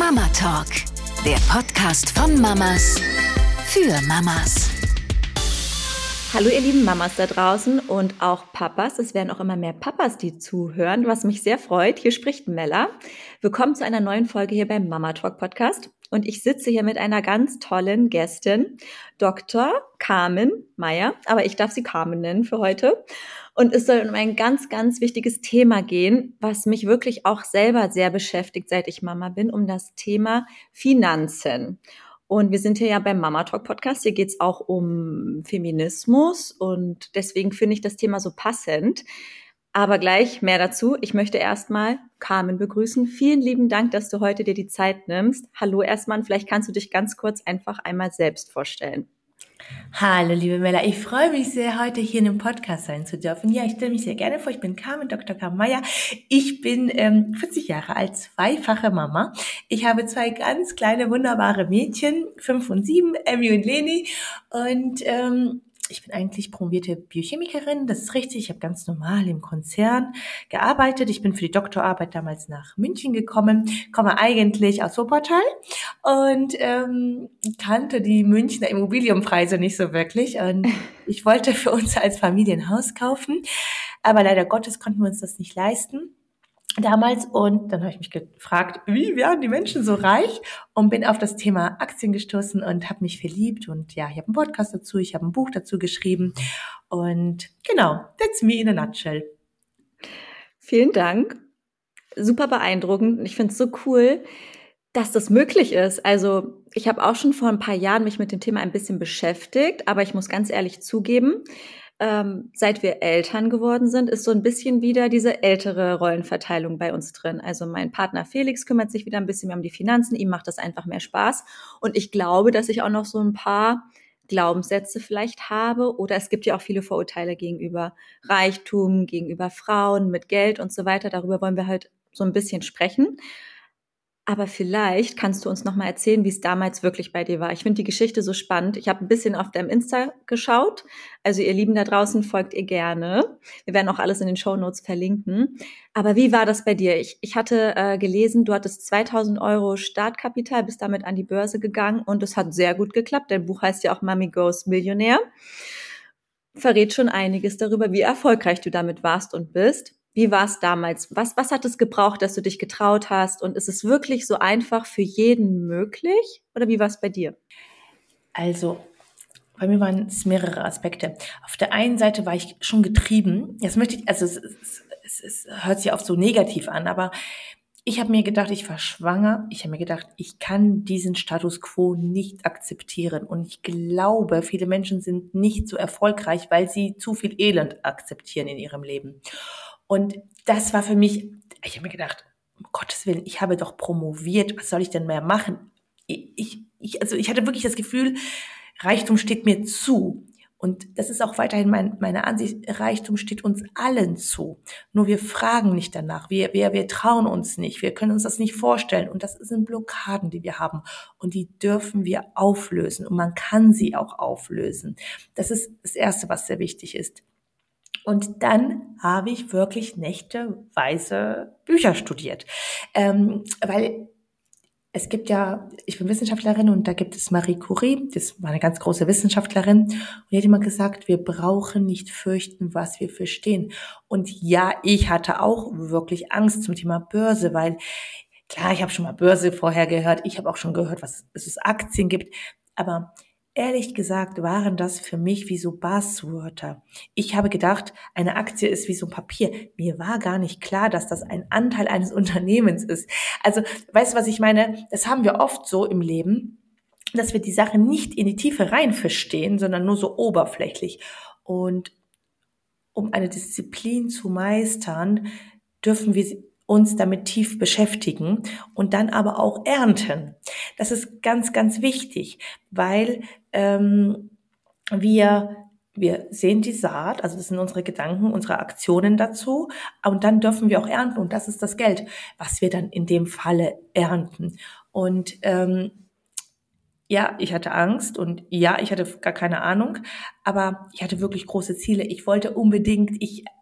Mama Talk, der Podcast von Mamas für Mamas. Hallo ihr lieben Mamas da draußen und auch Papas. Es werden auch immer mehr Papas, die zuhören, was mich sehr freut. Hier spricht Mella. Willkommen zu einer neuen Folge hier beim Mama Talk Podcast. Und ich sitze hier mit einer ganz tollen Gästin, Dr. Carmen Meyer. Aber ich darf sie Carmen nennen für heute. Und es soll um ein ganz, ganz wichtiges Thema gehen, was mich wirklich auch selber sehr beschäftigt, seit ich Mama bin, um das Thema Finanzen. Und wir sind hier ja beim Mama Talk Podcast. Hier geht's auch um Feminismus und deswegen finde ich das Thema so passend. Aber gleich mehr dazu. Ich möchte erstmal Carmen begrüßen. Vielen lieben Dank, dass du heute dir die Zeit nimmst. Hallo erstmal, vielleicht kannst du dich ganz kurz einfach einmal selbst vorstellen. Hallo liebe Mella, ich freue mich sehr, heute hier in dem Podcast sein zu dürfen. Ja, ich stelle mich sehr gerne vor, ich bin Carmen, Dr. Carmen Meyer. Ich bin 40 Jahre alt, zweifache Mama. Ich habe zwei ganz kleine, wunderbare Mädchen, 5 und 7, Emmy und Leni. Und ich bin eigentlich promovierte Biochemikerin, das ist richtig. Ich habe ganz normal im Konzern gearbeitet. Ich bin für die Doktorarbeit damals nach München gekommen, komme eigentlich aus Wuppertal und kannte die Münchner Immobilienpreise nicht so wirklich. Und ich wollte für uns als Familie ein Haus kaufen, aber leider Gottes konnten wir uns das nicht leisten damals. Und dann habe ich mich gefragt, wie werden die Menschen so reich? Und bin auf das Thema Aktien gestoßen und habe mich verliebt. Und ja, ich habe einen Podcast dazu, ich habe ein Buch dazu geschrieben. Und genau, that's me in a nutshell. Vielen Dank. Super beeindruckend. Ich finde es so cool, dass das möglich ist. Also ich habe auch schon vor ein paar Jahren mich mit dem Thema ein bisschen beschäftigt, aber ich muss ganz ehrlich zugeben, seit wir Eltern geworden sind, ist so ein bisschen wieder diese ältere Rollenverteilung bei uns drin. Also mein Partner Felix kümmert sich wieder ein bisschen mehr um die Finanzen, ihm macht das einfach mehr Spaß. Und ich glaube, dass ich auch noch so ein paar Glaubenssätze vielleicht habe. Oder es gibt ja auch viele Vorurteile gegenüber Reichtum, gegenüber Frauen mit Geld und so weiter. Darüber wollen wir halt so ein bisschen sprechen. Aber vielleicht kannst du uns noch mal erzählen, wie es damals wirklich bei dir war. Ich finde die Geschichte so spannend. Ich habe ein bisschen auf deinem Insta geschaut. Also ihr Lieben da draußen, folgt ihr gerne. Wir werden auch alles in den Shownotes verlinken. Aber wie war das bei dir? Ich hatte gelesen, du hattest 2.000 Euro Startkapital, bist damit an die Börse gegangen und es hat sehr gut geklappt. Dein Buch heißt ja auch Mommy Goes Millionär. Verrät schon einiges darüber, wie erfolgreich du damit warst und bist. Wie war es damals? Was hat es gebraucht, dass du dich getraut hast? Und ist es wirklich so einfach für jeden möglich? Oder wie war es bei dir? Also, bei mir waren es mehrere Aspekte. Auf der einen Seite war ich schon getrieben. Jetzt möchte ich, also es hört sich oft so negativ an, aber ich habe mir gedacht, ich war schwanger. Ich habe mir gedacht, ich kann diesen Status quo nicht akzeptieren. Und ich glaube, viele Menschen sind nicht so erfolgreich, weil sie zu viel Elend akzeptieren in ihrem Leben. Und das war für mich, ich habe mir gedacht, um Gottes Willen, ich habe doch promoviert, was soll ich denn mehr machen? Also ich hatte wirklich das Gefühl, Reichtum steht mir zu. Und das ist auch weiterhin meine Ansicht, Reichtum steht uns allen zu. Nur wir fragen nicht danach, wir trauen uns nicht, wir können uns das nicht vorstellen. Und das sind Blockaden, die wir haben. Und die dürfen wir auflösen. Und man kann sie auch auflösen. Das ist das Erste, was sehr wichtig ist. Und dann habe ich wirklich nächteweise Bücher studiert, weil es gibt ja, ich bin Wissenschaftlerin und da gibt es Marie Curie, das war eine ganz große Wissenschaftlerin und die hat immer gesagt, wir brauchen nicht fürchten, was wir verstehen. Und ja, ich hatte auch wirklich Angst zum Thema Börse, weil klar, ich habe schon mal Börse vorher gehört, ich habe auch schon gehört, was es Aktien gibt, aber ehrlich gesagt waren das für mich wie so Buzzwörter. Ich habe gedacht, eine Aktie ist wie so ein Papier. Mir war gar nicht klar, dass das ein Anteil eines Unternehmens ist. Also, weißt du, was ich meine? Das haben wir oft so im Leben, dass wir die Sache nicht in die Tiefe rein verstehen, sondern nur so oberflächlich. Und um eine Disziplin zu meistern, dürfen wir uns damit tief beschäftigen und dann aber auch ernten. Das ist ganz, ganz wichtig, weil wir sehen die Saat, also das sind unsere Gedanken, unsere Aktionen dazu, und dann dürfen wir auch ernten und das ist das Geld, was wir dann in dem Falle ernten. Und ja, ich hatte Angst und ja, ich hatte gar keine Ahnung, aber ich hatte wirklich große Ziele. Ich wollte unbedingt,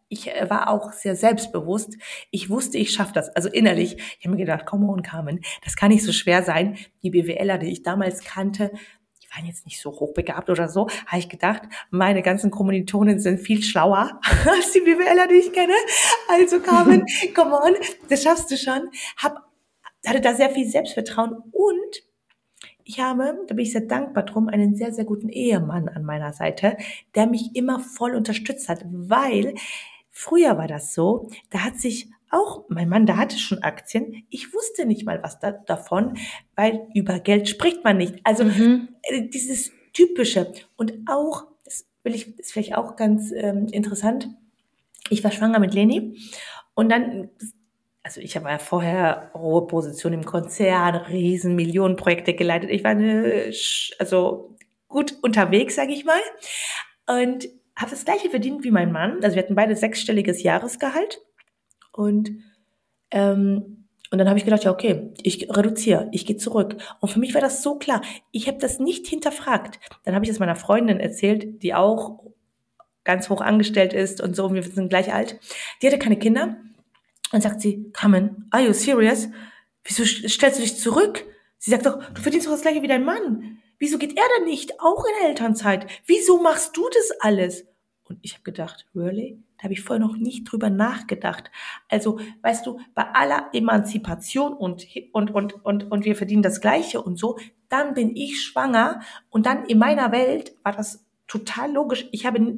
ich war auch sehr selbstbewusst. Ich wusste, ich schaffe das. Also innerlich. Ich habe mir gedacht, come on, Carmen, das kann nicht so schwer sein. Die BWLer, die ich damals kannte, die waren jetzt nicht so hochbegabt oder so. Habe ich gedacht, meine ganzen Kommilitonen sind viel schlauer als die BWLer, die ich kenne. Also Carmen, come on, das schaffst du schon. Hatte da sehr viel Selbstvertrauen und ich habe, da bin ich sehr dankbar drum, einen sehr, sehr guten Ehemann an meiner Seite, der mich immer voll unterstützt hat, weil früher war das so, da hat sich auch, mein Mann, der hatte schon Aktien, ich wusste nicht mal was davon, weil über Geld spricht man nicht. Also dieses Typische und auch, ist vielleicht auch ganz interessant, ich war schwanger mit Leni und dann, also ich habe ja vorher hohe Position im Konzern, riesen Millionenprojekte geleitet. Ich war also gut unterwegs, sage ich mal. Und habe das Gleiche verdient wie mein Mann. Also wir hatten beide 6-stelliges Jahresgehalt. Und dann habe ich gedacht, ja okay, ich reduziere, ich gehe zurück. Und für mich war das so klar. Ich habe das nicht hinterfragt. Dann habe ich das meiner Freundin erzählt, die auch ganz hoch angestellt ist und so. Und wir sind gleich alt. Die hatte keine Kinder. Und sagt sie, Carmen, are you serious? Wieso stellst du dich zurück? Sie sagt doch, du verdienst doch das gleiche wie dein Mann. Wieso geht er denn nicht, auch in Elternzeit? Wieso machst du das alles? Und ich habe gedacht, really? Da habe ich vorher noch nicht drüber nachgedacht. Also, weißt du, bei aller Emanzipation und wir verdienen das Gleiche und so, dann bin ich schwanger und dann in meiner Welt war das total logisch.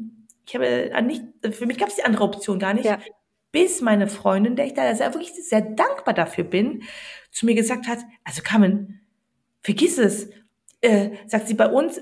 Für mich gab es die andere Option gar nicht. Ja. Bis meine Freundin, der ich da wirklich sehr dankbar dafür bin, zu mir gesagt hat, also Carmen, vergiss es. Sagt sie, bei uns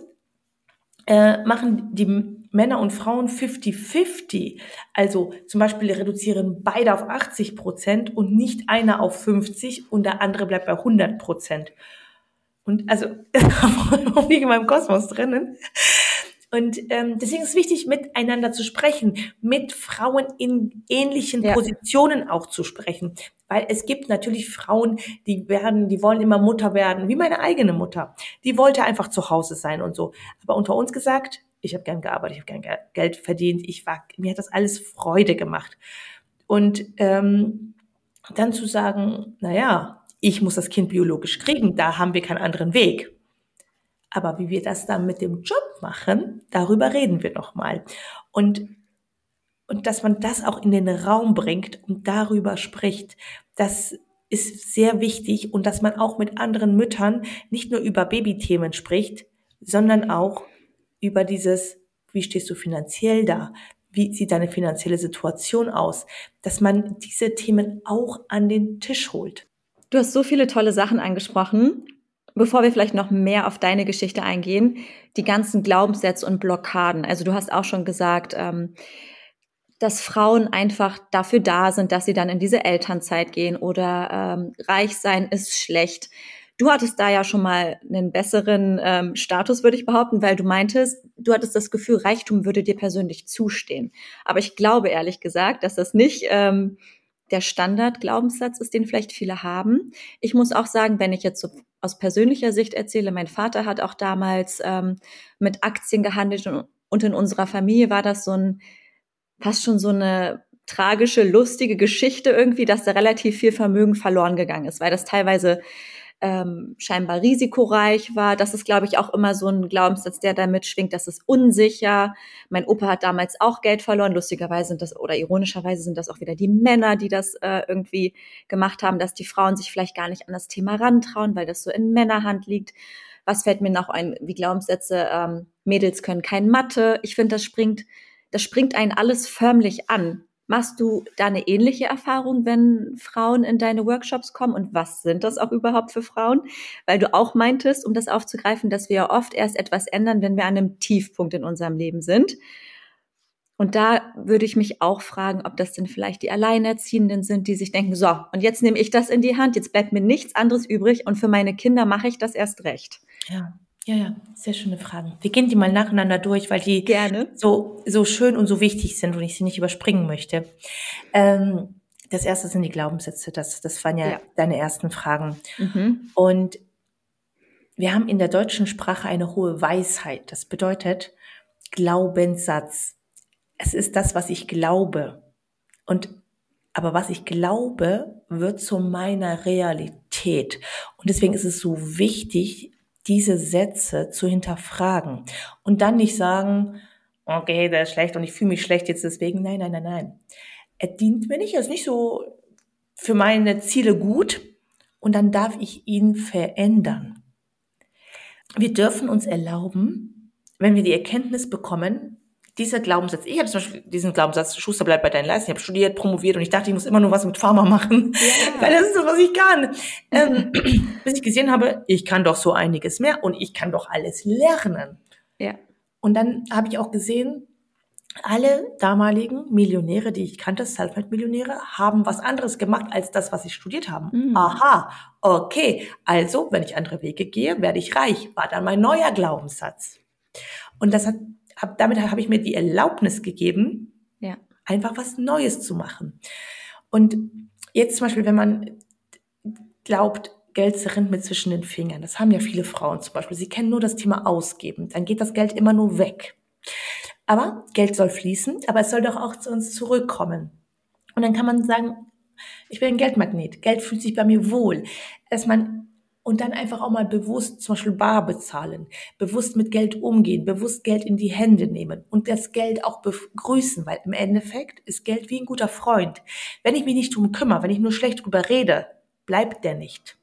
machen die Männer und Frauen 50-50. Also zum Beispiel reduzieren beide auf 80% und nicht einer auf 50 und der andere bleibt bei 100%. Und also, warum liege in meinem Kosmos drinnen? Und deswegen ist es wichtig, miteinander zu sprechen, mit Frauen in ähnlichen Positionen auch zu sprechen. Weil es gibt natürlich Frauen, die wollen immer Mutter werden, wie meine eigene Mutter. Die wollte einfach zu Hause sein und so. Aber unter uns gesagt, ich habe gern gearbeitet, ich habe gern Geld verdient, mir hat das alles Freude gemacht. Und dann zu sagen, naja, ich muss das Kind biologisch kriegen, da haben wir keinen anderen Weg. Aber wie wir das dann mit dem Job machen, darüber reden wir nochmal. Und dass man das auch in den Raum bringt und darüber spricht, das ist sehr wichtig. Und dass man auch mit anderen Müttern nicht nur über Babythemen spricht, sondern auch über dieses, wie stehst du finanziell da? Wie sieht deine finanzielle Situation aus? Dass man diese Themen auch an den Tisch holt. Du hast so viele tolle Sachen angesprochen. Bevor wir vielleicht noch mehr auf deine Geschichte eingehen, die ganzen Glaubenssätze und Blockaden. Also du hast auch schon gesagt, dass Frauen einfach dafür da sind, dass sie dann in diese Elternzeit gehen oder reich sein ist schlecht. Du hattest da ja schon mal einen besseren Status, würde ich behaupten, weil du meintest, du hattest das Gefühl, Reichtum würde dir persönlich zustehen. Aber ich glaube ehrlich gesagt, dass das nicht der Standard-Glaubenssatz ist, den vielleicht viele haben. Ich muss auch sagen, wenn ich jetzt so aus persönlicher Sicht erzähle, mein Vater hat auch damals mit Aktien gehandelt und in unserer Familie war das fast schon so eine tragische, lustige Geschichte irgendwie, dass da relativ viel Vermögen verloren gegangen ist, weil das teilweise scheinbar risikoreich war. Das ist, glaube ich, auch immer so ein Glaubenssatz, der da mitschwingt. Das ist unsicher. Mein Opa hat damals auch Geld verloren. Lustigerweise oder ironischerweise sind das auch wieder die Männer, die das irgendwie gemacht haben, dass die Frauen sich vielleicht gar nicht an das Thema rantrauen, weil das so in Männerhand liegt. Was fällt mir noch ein, wie Glaubenssätze, Mädels können kein Mathe. Ich finde, das springt einen alles förmlich an. Machst du da eine ähnliche Erfahrung, wenn Frauen in deine Workshops kommen? Und was sind das auch überhaupt für Frauen? Weil du auch meintest, um das aufzugreifen, dass wir ja oft erst etwas ändern, wenn wir an einem Tiefpunkt in unserem Leben sind. Und da würde ich mich auch fragen, ob das denn vielleicht die Alleinerziehenden sind, die sich denken, so, und jetzt nehme ich das in die Hand, jetzt bleibt mir nichts anderes übrig und für meine Kinder mache ich das erst recht. Ja, sehr schöne Fragen. Wir gehen die mal nacheinander durch, weil die gerne so schön und so wichtig sind und ich sie nicht überspringen möchte. Das erste sind die Glaubenssätze, das waren ja deine ersten Fragen. Mhm. Und wir haben in der deutschen Sprache eine hohe Weisheit. Das bedeutet Glaubenssatz. Es ist das, was ich glaube. Aber was ich glaube, wird zu meiner Realität. Und deswegen ist es so wichtig, diese Sätze zu hinterfragen und dann nicht sagen, okay, der ist schlecht und ich fühle mich schlecht jetzt deswegen. Nein. Er dient mir nicht, er ist nicht so für meine Ziele gut und dann darf ich ihn verändern. Wir dürfen uns erlauben, wenn wir die Erkenntnis bekommen, dieser Glaubenssatz, ich habe zum Beispiel diesen Glaubenssatz, Schuster, bleib bei deinen Leisten, ich habe studiert, promoviert und ich dachte, ich muss immer nur was mit Pharma machen, weil das ist das, was ich kann. Bis ich gesehen habe, ich kann doch so einiges mehr und ich kann doch alles lernen. Ja. Und dann habe ich auch gesehen, alle damaligen Millionäre, die ich kannte, Selfmade-Millionäre, haben was anderes gemacht als das, was sie studiert haben. Aha, okay, also wenn ich andere Wege gehe, werde ich reich, war dann mein neuer Glaubenssatz. Und damit habe ich mir die Erlaubnis gegeben, einfach was Neues zu machen. Und jetzt zum Beispiel, wenn man glaubt, Geld zerrinnt mir zwischen den Fingern, das haben ja viele Frauen zum Beispiel, sie kennen nur das Thema Ausgeben, dann geht das Geld immer nur weg. Aber Geld soll fließen, aber es soll doch auch zu uns zurückkommen. Und dann kann man sagen, ich bin ein Geldmagnet, Geld fühlt sich bei mir wohl. Und dann einfach auch mal bewusst zum Beispiel bar bezahlen, bewusst mit Geld umgehen, bewusst Geld in die Hände nehmen und das Geld auch begrüßen, weil im Endeffekt ist Geld wie ein guter Freund. Wenn ich mich nicht drum kümmere, wenn ich nur schlecht drüber rede, bleibt der nicht.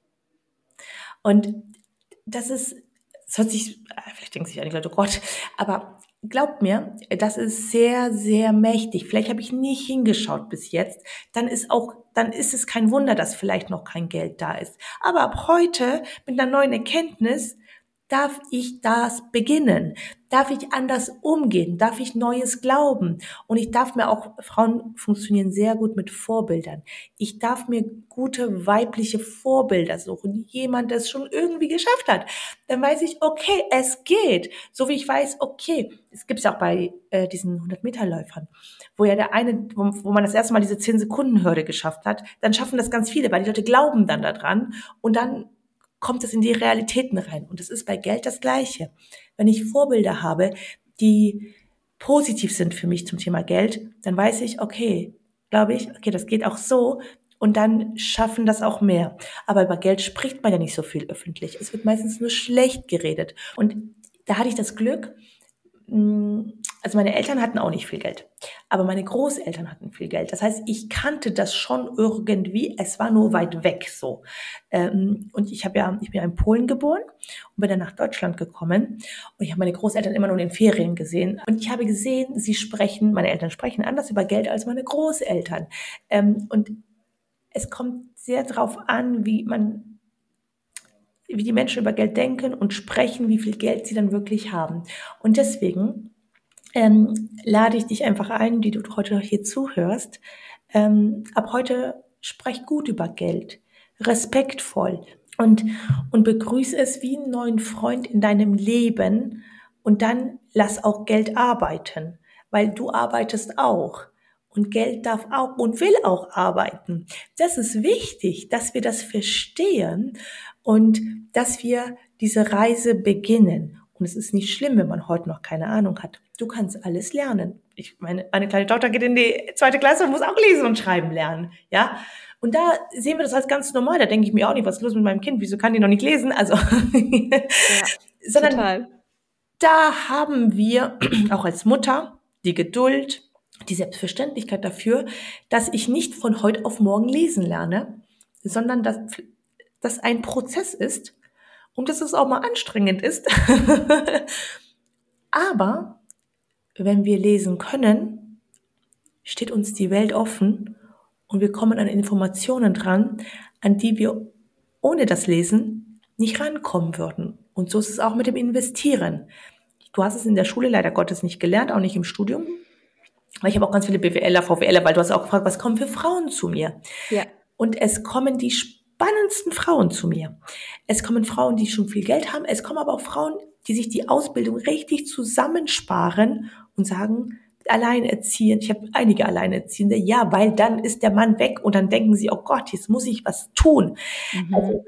Und das hört sich, vielleicht denken sich einige Leute, oh Gott, aber glaubt mir, das ist sehr, sehr mächtig. Vielleicht habe ich nicht hingeschaut bis jetzt. Dann ist es kein Wunder, dass vielleicht noch kein Geld da ist. Aber ab heute, mit einer neuen Erkenntnis, darf ich das beginnen? Darf ich anders umgehen? Darf ich Neues glauben? Und ich darf mir auch, Frauen funktionieren sehr gut mit Vorbildern. Ich darf mir gute weibliche Vorbilder suchen. Jemand, der es schon irgendwie geschafft hat. Dann weiß ich, okay, es geht. So wie ich weiß, okay, es gibt's ja auch bei diesen 100-Meter-Läufern, wo ja der eine, wo man das erste Mal diese 10-Sekunden-Hürde geschafft hat, dann schaffen das ganz viele, weil die Leute glauben dann daran und dann kommt es in die Realitäten rein. Und es ist bei Geld das Gleiche. Wenn ich Vorbilder habe, die positiv sind für mich zum Thema Geld, dann weiß ich, okay, glaube ich, okay, das geht auch so und dann schaffen das auch mehr. Aber über Geld spricht man ja nicht so viel öffentlich. Es wird meistens nur schlecht geredet. Und da hatte ich das Glück, also meine Eltern hatten auch nicht viel Geld, aber meine Großeltern hatten viel Geld. Das heißt, ich kannte das schon irgendwie, es war nur weit weg so. Und ich bin ja in Polen geboren und bin dann nach Deutschland gekommen und ich habe meine Großeltern immer nur in den Ferien gesehen. Und ich habe gesehen, meine Eltern sprechen anders über Geld als meine Großeltern. Und es kommt sehr drauf an, wie die Menschen über Geld denken und sprechen, wie viel Geld sie dann wirklich haben. Und deswegen lade ich dich einfach ein, die du heute hier zuhörst. Ab heute sprech gut über Geld, respektvoll und begrüße es wie einen neuen Freund in deinem Leben und dann lass auch Geld arbeiten, weil du arbeitest auch. Und Geld darf auch und will auch arbeiten. Das ist wichtig, dass wir das verstehen und dass wir diese Reise beginnen. Und es ist nicht schlimm, wenn man heute noch keine Ahnung hat. Du kannst alles lernen. Meine kleine Tochter geht in die 2. Klasse und muss auch lesen und schreiben lernen. Ja. Und da sehen wir das als ganz normal. Da denke ich mir auch nicht, was ist los mit meinem Kind? Wieso kann die noch nicht lesen? Also, ja, sondern total. Da haben wir auch als Mutter die Geduld, die Selbstverständlichkeit dafür, dass ich nicht von heute auf morgen lesen lerne, sondern dass das ein Prozess ist und dass es auch mal anstrengend ist. Aber wenn wir lesen können, steht uns die Welt offen und wir kommen an Informationen dran, an die wir ohne das Lesen nicht rankommen würden. Und so ist es auch mit dem Investieren. Du hast es in der Schule leider Gottes nicht gelernt, auch nicht im Studium. Weil ich habe auch ganz viele BWLer, VWLer, weil du hast auch gefragt, was kommen für Frauen zu mir? Ja. Und es kommen die spannendsten Frauen zu mir. Es kommen Frauen, die schon viel Geld haben. Es kommen aber auch Frauen, die sich die Ausbildung richtig zusammensparen und sagen, alleinerziehend. Ich habe einige Alleinerziehende. Ja, weil dann ist der Mann weg und dann denken sie, oh Gott, jetzt muss ich was tun. Mhm. Also,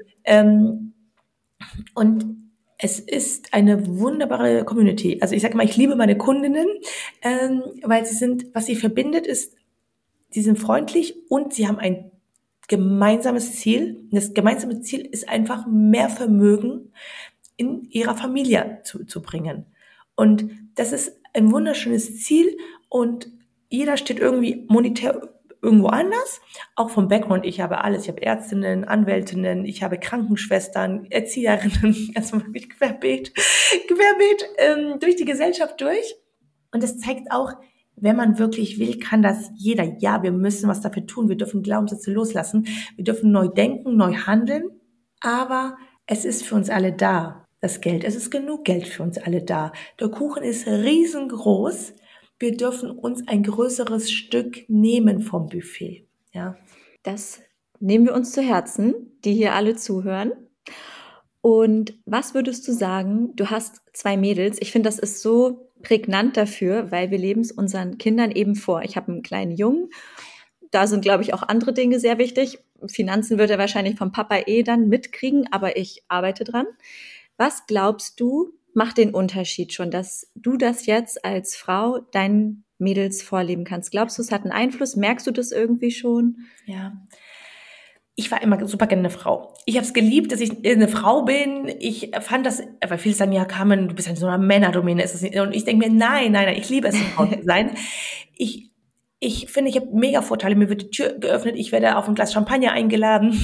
und es ist eine wunderbare Community. Also ich sage mal, ich liebe meine Kundinnen, weil was sie verbindet, ist sie sind freundlich und sie haben ein gemeinsames Ziel. Und das gemeinsame Ziel ist einfach mehr Vermögen in ihrer Familie zu bringen. Und das ist ein wunderschönes Ziel und jeder steht irgendwie monetär irgendwo anders, auch vom Background. Ich habe alles. Ich habe Ärztinnen, Anwältinnen, ich habe Krankenschwestern, Erzieherinnen, also wirklich querbeet durch die Gesellschaft durch. Und das zeigt auch, wenn man wirklich will, kann das jeder. Ja, wir müssen was dafür tun. Wir dürfen Glaubenssätze loslassen. Wir dürfen neu denken, neu handeln. Aber es ist für uns alle da, das Geld. Es ist genug Geld für uns alle da. Der Kuchen ist riesengroß. Wir dürfen uns ein größeres Stück nehmen vom Buffet. Ja. Das nehmen wir uns zu Herzen, die hier alle zuhören. Und was würdest du sagen? Du hast 2 Mädels. Ich finde, das ist so prägnant dafür, weil wir leben es unseren Kindern eben vor. Ich habe einen kleinen Jungen. Da sind, glaube ich, auch andere Dinge sehr wichtig. Finanzen wird er wahrscheinlich vom Papa dann mitkriegen, aber ich arbeite dran. Was glaubst du, macht den Unterschied schon, dass du das jetzt als Frau deinen Mädels vorleben kannst? Glaubst du, es hat einen Einfluss? Merkst du das irgendwie schon? Ja. Ich war immer super gerne eine Frau. Ich habe es geliebt, dass ich eine Frau bin. Ich fand das, weil viele sagen, ja, Carmen, du bist in so einer Männerdomäne. Ist das nicht? Und ich denke mir, nein, ich liebe es, eine Frau zu sein. Ich finde, ich habe mega Vorteile. Mir wird die Tür geöffnet. Ich werde auf ein Glas Champagner eingeladen.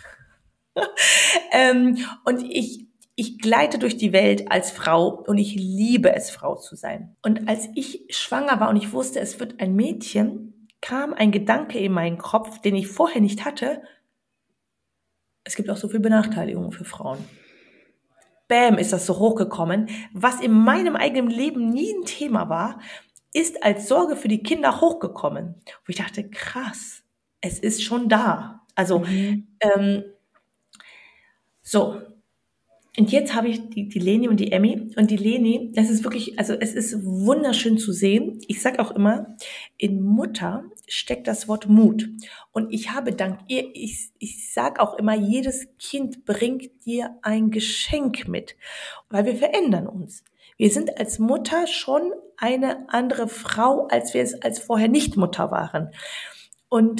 Und ich gleite durch die Welt als Frau und ich liebe es, Frau zu sein. Und als ich schwanger war und ich wusste, es wird ein Mädchen, kam ein Gedanke in meinen Kopf, den ich vorher nicht hatte. Es gibt auch so viel Benachteiligungen für Frauen. Bäm, ist das so hochgekommen. Was in meinem eigenen Leben nie ein Thema war, ist als Sorge für die Kinder hochgekommen. Wo ich dachte, krass, es ist schon da. Also, so. Und jetzt habe ich die Leni und die Emmy. Und die Leni, das ist wirklich, also es ist wunderschön zu sehen. Ich sage auch immer, in Mutter steckt das Wort Mut. Und ich habe dank ihr, ich sage auch immer, jedes Kind bringt dir ein Geschenk mit. Weil wir verändern uns. Wir sind als Mutter schon eine andere Frau, als wir es als vorher nicht Mutter waren. Und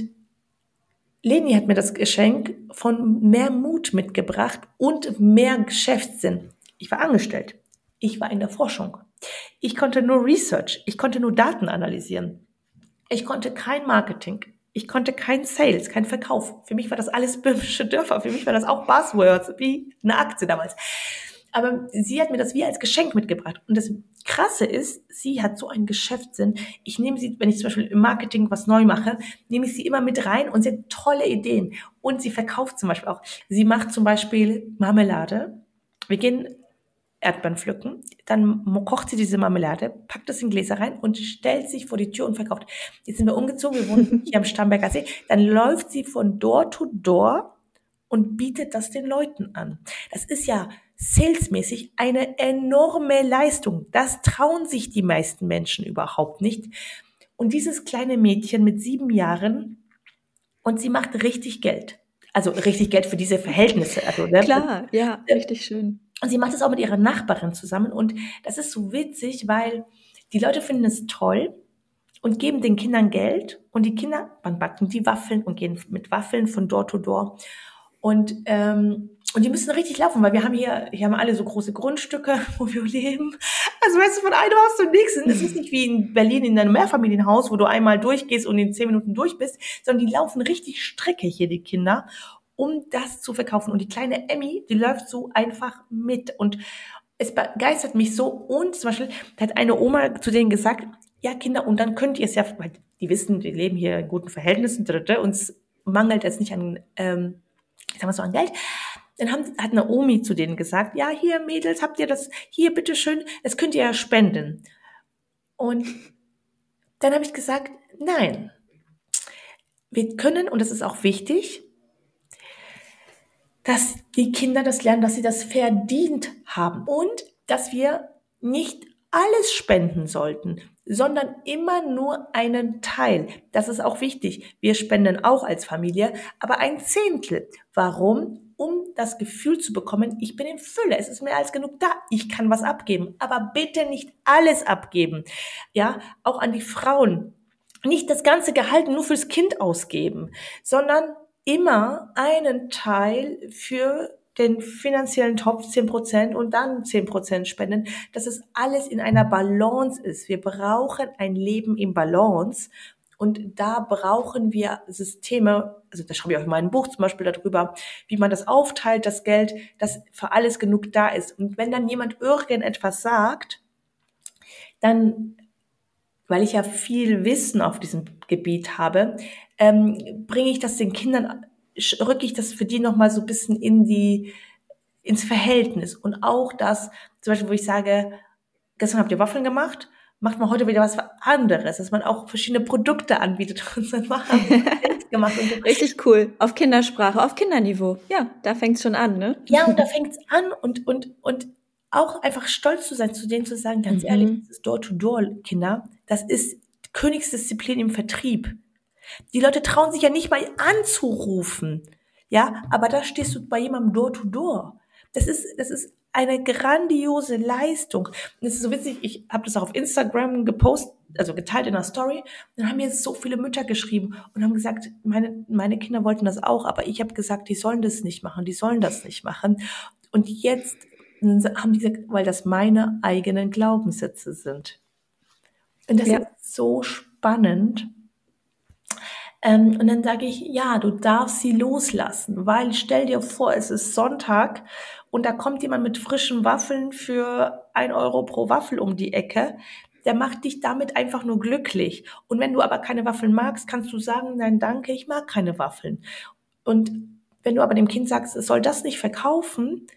Leni hat mir das Geschenk von mehr Mut mitgebracht und mehr Geschäftssinn. Ich war angestellt. Ich war in der Forschung. Ich konnte nur Research. Ich konnte nur Daten analysieren. Ich konnte kein Marketing. Ich konnte kein Sales, kein Verkauf. Für mich war das alles böhmische Dörfer. Für mich war das auch Buzzwords, wie eine Aktie damals. Aber sie hat mir das wie als Geschenk mitgebracht. Und das Krasse ist, sie hat so einen Geschäftssinn. Ich nehme sie, wenn ich zum Beispiel im Marketing was neu mache, nehme ich sie immer mit rein und sie hat tolle Ideen. Und sie verkauft zum Beispiel auch. Sie macht zum Beispiel Marmelade. Wir gehen Erdbeeren pflücken. Dann kocht sie diese Marmelade, packt es in Gläser rein und stellt sich vor die Tür und verkauft. Jetzt sind wir umgezogen, wir wohnen hier am Starnberger See. Dann läuft sie von Door to Door und bietet das den Leuten an. Das ist ja salesmäßig eine enorme Leistung. Das trauen sich die meisten Menschen überhaupt nicht. Und dieses kleine Mädchen mit 7 Jahren, und sie macht richtig Geld. Also richtig Geld für diese Verhältnisse. Also, ne? Klar, ja, richtig schön. Und sie macht es auch mit ihrer Nachbarin zusammen. Und das ist so witzig, weil die Leute finden es toll und geben den Kindern Geld. Und die Kinder, dann backen die Waffeln und gehen mit Waffeln von Door to Door. Und die müssen richtig laufen, weil wir haben hier haben alle so große Grundstücke, wo wir leben. Also weißt du, von einem Haus zum nächsten. Es ist nicht wie in Berlin in einem Mehrfamilienhaus, wo du einmal durchgehst und in 10 Minuten durch bist, sondern die laufen richtig Strecke hier, die Kinder, um das zu verkaufen. Und die kleine Emmy, die läuft so einfach mit. Und es begeistert mich so. Und zum Beispiel hat eine Oma zu denen gesagt, ja Kinder, und dann könnt ihr es ja, weil die wissen, wir leben hier in guten Verhältnissen, uns mangelt es nicht an sagen wir so, an Geld. Dann hat eine Omi zu denen gesagt, ja, hier Mädels, habt ihr das, hier bitteschön, das könnt ihr ja spenden. Und dann habe ich gesagt, nein, wir können, und das ist auch wichtig, dass die Kinder das lernen, dass sie das verdient haben und dass wir nicht alles spenden sollten, sondern immer nur einen Teil. Das ist auch wichtig. Wir spenden auch als Familie, aber ein Zehntel. Warum? Um das Gefühl zu bekommen, ich bin in Fülle, es ist mehr als genug da, ich kann was abgeben, aber bitte nicht alles abgeben. Ja, auch an die Frauen. nicht das ganze Gehalt nur fürs Kind ausgeben, sondern immer einen Teil für den finanziellen Topf 10% und dann 10% spenden, dass es alles in einer Balance ist. Wir brauchen ein Leben in Balance und da brauchen wir Systeme, also da schreibe ich auch in meinem Buch zum Beispiel darüber, wie man das aufteilt, das Geld, dass für alles genug da ist. Und wenn dann jemand irgendetwas sagt, dann, weil ich ja viel Wissen auf diesem Gebiet habe, bringe ich das den Kindern, rücke ich das für die nochmal so ein bisschen ins Verhältnis. Und auch das, zum Beispiel, wo ich sage, gestern habt ihr Waffeln gemacht, macht man heute wieder was anderes, dass man auch verschiedene Produkte anbietet. Und dann haben wir gemacht. Und Richtig cool. Auf Kindersprache, auf Kinderniveau. Ja, da fängt's schon an, ne? ja, und da fängt's an und auch einfach stolz zu sein, zu denen zu sagen, ganz ehrlich, das ist Door-to-Door, Kinder, das ist Königsdisziplin im Vertrieb. Die Leute trauen sich ja nicht mal anzurufen, ja, aber da stehst du bei jemandem Door-to-Door. Das ist eine grandiose Leistung. Und das ist so witzig, ich habe das auch auf Instagram gepostet, also geteilt in einer Story. Und dann haben mir so viele Mütter geschrieben und haben gesagt, meine Kinder wollten das auch, aber ich habe gesagt, die sollen das nicht machen. Und jetzt haben die gesagt, weil das meine eigenen Glaubenssätze sind. Und das ist so spannend. Und dann sage ich, ja, du darfst sie loslassen, weil stell dir vor, es ist Sonntag und da kommt jemand mit frischen Waffeln für 1 Euro pro Waffel um die Ecke. Der macht dich damit einfach nur glücklich. Und wenn du aber keine Waffeln magst, kannst du sagen, nein, danke, ich mag keine Waffeln. Und wenn du aber dem Kind sagst, es soll das nicht verkaufen,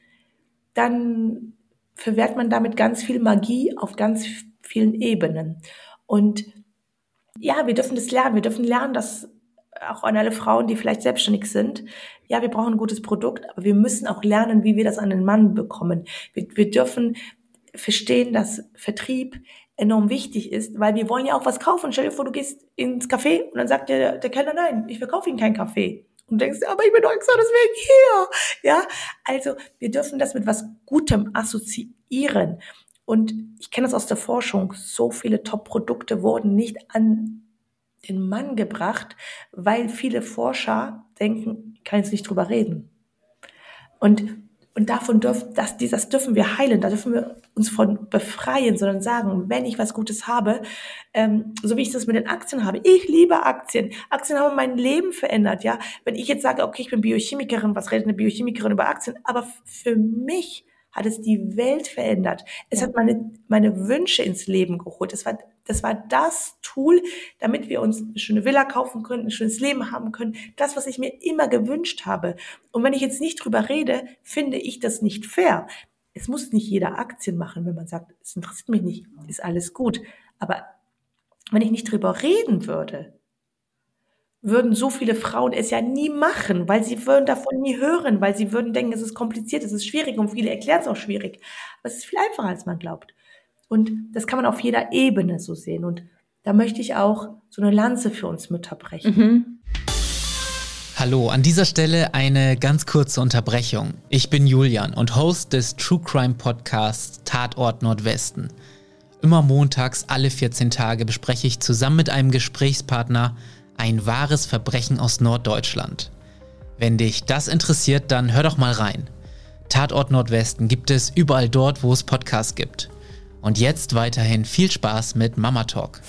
dann verwehrt man damit ganz viel Magie auf ganz vielen Ebenen. Und ja, wir dürfen das lernen. Wir dürfen lernen, dass auch an alle Frauen, die vielleicht selbstständig sind, ja, wir brauchen ein gutes Produkt, aber wir müssen auch lernen, wie wir das an den Mann bekommen. Wir dürfen verstehen, dass Vertrieb enorm wichtig ist, weil wir wollen ja auch was kaufen. Stell dir vor, du gehst ins Café und dann sagt der Kellner, nein, ich verkaufe Ihnen keinen Kaffee. Und du denkst, aber ich bin doch extra deswegen hier. Ja, also wir dürfen das mit was Gutem assoziieren. Und ich kenne das aus der Forschung, so viele Top-Produkte wurden nicht an den Mann gebracht, weil viele Forscher denken, ich kann jetzt nicht drüber reden. Und davon das dürfen wir heilen, da dürfen wir uns von befreien, sondern sagen, wenn ich was Gutes habe, so wie ich das mit den Aktien habe. Ich liebe Aktien. Aktien haben mein Leben verändert, ja. Wenn ich jetzt sage, okay, ich bin Biochemikerin, was redet eine Biochemikerin über Aktien? Aber für mich hat es die Welt verändert. Es hat meine Wünsche ins Leben geholt. Das war das Tool, damit wir uns eine schöne Villa kaufen können, ein schönes Leben haben können. Das, was ich mir immer gewünscht habe. Und wenn ich jetzt nicht drüber rede, finde ich das nicht fair. Es muss nicht jeder Aktien machen, wenn man sagt, es interessiert mich nicht, ist alles gut. Aber wenn ich nicht drüber reden würde, würden so viele Frauen es ja nie machen, weil sie würden davon nie hören, weil sie würden denken, es ist kompliziert, es ist schwierig und viele erklären es auch schwierig. Aber es ist viel einfacher, als man glaubt. Und das kann man auf jeder Ebene so sehen. Und da möchte ich auch so eine Lanze für uns Mütter brechen. Hallo, an dieser Stelle eine ganz kurze Unterbrechung. Ich bin Julian und Host des True Crime Podcasts Tatort Nordwesten. Immer montags alle 14 Tage bespreche ich zusammen mit einem Gesprächspartner ein wahres Verbrechen aus Norddeutschland. Wenn dich das interessiert, dann hör doch mal rein. Tatort Nordwesten gibt es überall dort, wo es Podcasts gibt. Und jetzt weiterhin viel Spaß mit Mama Talk.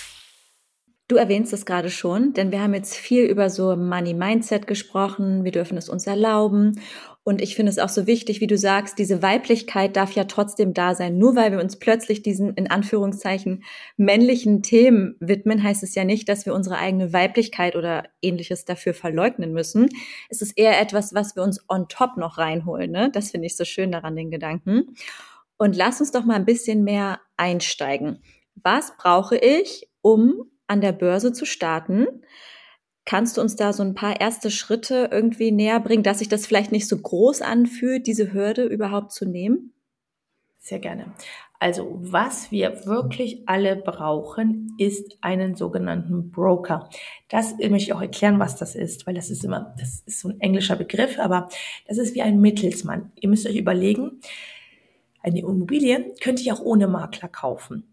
Du erwähnst es gerade schon, denn wir haben jetzt viel über so Money Mindset gesprochen. Wir dürfen es uns erlauben. Und ich finde es auch so wichtig, wie du sagst, diese Weiblichkeit darf ja trotzdem da sein. Nur weil wir uns plötzlich diesen, in Anführungszeichen, männlichen Themen widmen, heißt es ja nicht, dass wir unsere eigene Weiblichkeit oder Ähnliches dafür verleugnen müssen. Es ist eher etwas, was wir uns on top noch reinholen, ne? Das finde ich so schön daran, den Gedanken. Und lass uns doch mal ein bisschen mehr einsteigen. Was brauche ich, um an der Börse zu starten? Kannst du uns da so ein paar erste Schritte irgendwie näher bringen, dass sich das vielleicht nicht so groß anfühlt, diese Hürde überhaupt zu nehmen? Sehr gerne. Also, was wir wirklich alle brauchen, ist einen sogenannten Broker. Das möchte ich auch erklären, was das ist, weil das ist so ein englischer Begriff, aber das ist wie ein Mittelsmann. Ihr müsst euch überlegen, eine Immobilie könnte ich auch ohne Makler kaufen.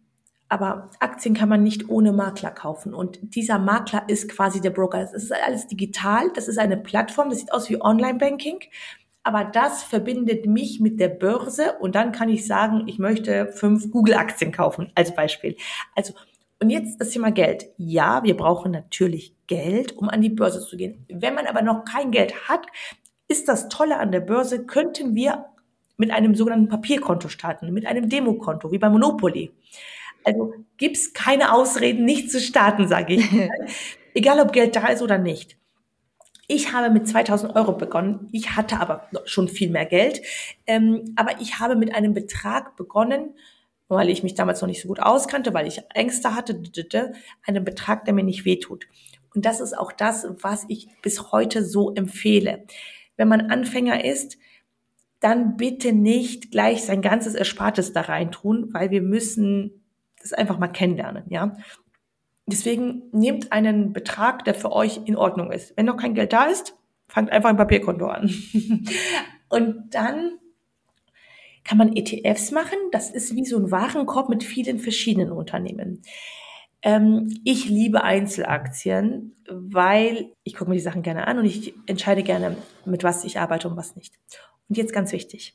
Aber Aktien kann man nicht ohne Makler kaufen. Und dieser Makler ist quasi der Broker. Das ist alles digital. Das ist eine Plattform. Das sieht aus wie Online-Banking. Aber das verbindet mich mit der Börse. Und dann kann ich sagen, ich möchte 5 Google-Aktien kaufen, als Beispiel. Also, und jetzt das Thema Geld. Ja, wir brauchen natürlich Geld, um an die Börse zu gehen. Wenn man aber noch kein Geld hat, ist das Tolle an der Börse, könnten wir mit einem sogenannten Papierkonto starten, mit einem Demokonto, wie bei Monopoly. Also gibt's keine Ausreden, nicht zu starten, sage ich. Egal, ob Geld da ist oder nicht. Ich habe mit 2.000 Euro begonnen. Ich hatte aber schon viel mehr Geld. Aber ich habe mit einem Betrag begonnen, weil ich mich damals noch nicht so gut auskannte, weil ich Ängste hatte, einen Betrag, der mir nicht wehtut. Und das ist auch das, was ich bis heute so empfehle. Wenn man Anfänger ist, dann bitte nicht gleich sein ganzes Erspartes da reintun, weil wir müssen das einfach mal kennenlernen, ja. Deswegen nehmt einen Betrag, der für euch in Ordnung ist. Wenn noch kein Geld da ist, fangt einfach ein Papierkonto an. Und dann kann man ETFs machen. Das ist wie so ein Warenkorb mit vielen verschiedenen Unternehmen. Ich liebe Einzelaktien, weil ich gucke mir die Sachen gerne an und ich entscheide gerne, mit was ich arbeite und was nicht. Und jetzt ganz wichtig.